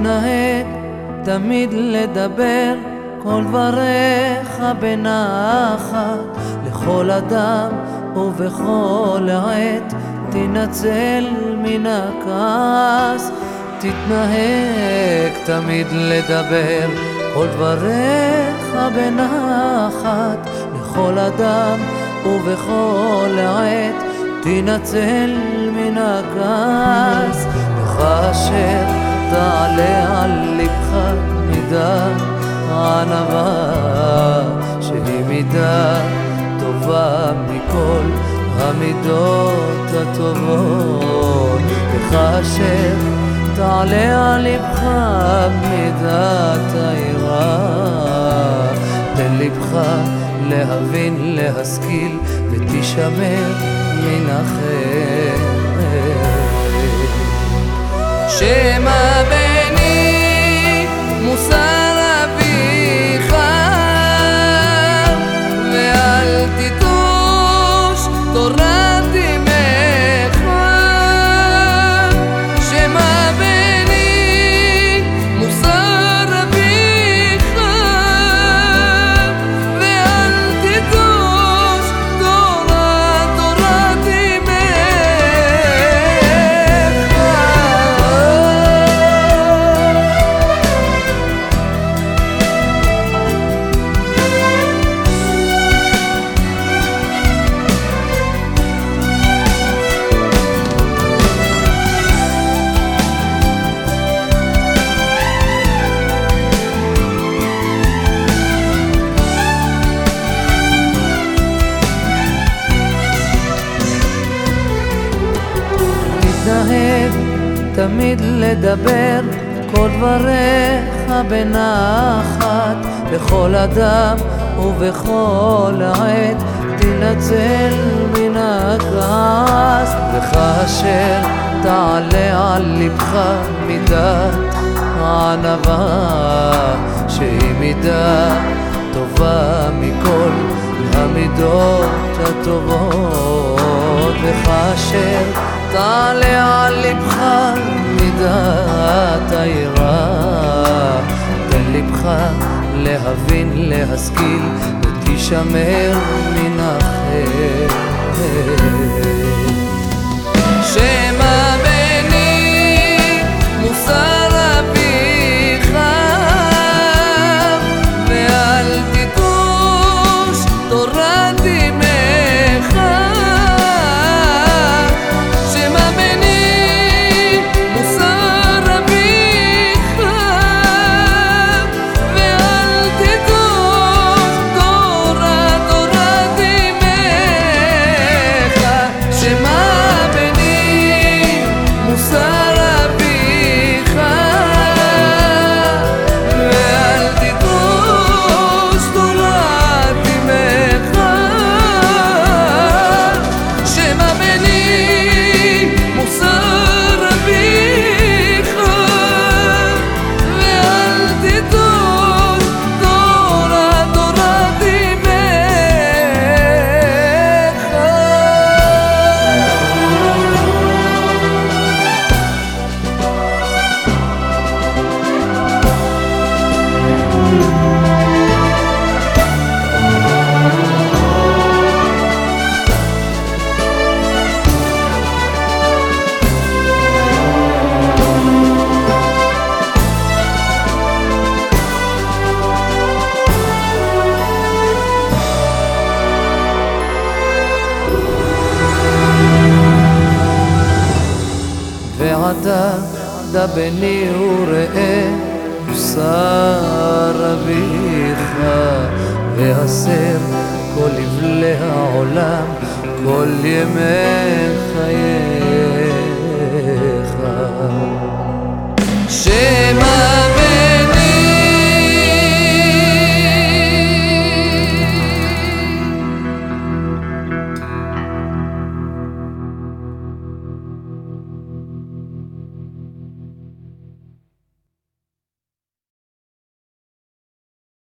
תתנהג תמיד לדבר כל דבריך בנחת, לכל אדם ובכל עת תנצל מן הכעס. תתנהג תמיד לדבר כל דבריך בנחת, לכל אדם ובכל עת תנצל מן הכעס. לך אשר תעלה על לבך מידת הענווה, שהיא מידה טובה מכל המידות הטובות. לך אשר תעלה על לבך מידת היראה, תן לבך להבין להשכיל ותשמר מן החטא. שמע בני מוסר אביך ואל תיטוש תורת אמך. שמע בני מוסר אביך ואל תיטוש תורת אמך. תתנהג תמיד לדבר כל דבריך בנחת, לכל אדם ובכל עת תנצל מן הכעס. לך אשר תעלה על לבך מידת הענווה, שהיא מידה טובה מכל המידות הטובות. לך אשר תעלה על לבך מידת היראה, תן לבך להבין להשכיל ותשמר מן החטא. שמע בני מוסר אביך ואל תיטוש תורת אמך. דע בני וראה מוסר אביך, והסר כל לבלי העולם כל ימי חייך.